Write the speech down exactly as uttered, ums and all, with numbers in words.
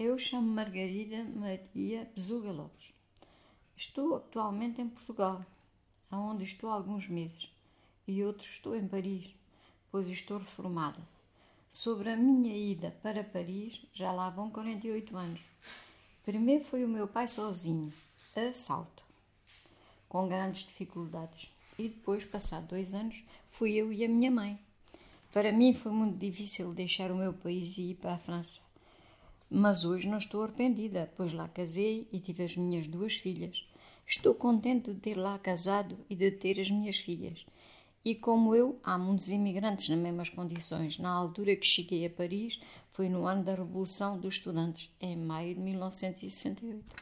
Eu chamo Margarida Maria Besuga Lopes. Estou atualmente em Portugal, onde estou há alguns meses, e outros estou em Paris, pois estou reformada. Sobre a minha ida para Paris, já lá vão quarenta e oito anos. Primeiro foi o meu pai sozinho, a salto, com grandes dificuldades, e depois, passado dois anos, fui eu e a minha mãe. Para mim foi muito difícil deixar o meu país e ir para a França. Mas hoje não estou arrependida, pois lá casei e tive as minhas duas filhas. Estou contente de ter lá casado e de ter as minhas filhas. E como eu, há muitos imigrantes nas mesmas condições. Na altura que cheguei a Paris, foi no ano da Revolução dos Estudantes, em maio de mil novecentos e sessenta e oito.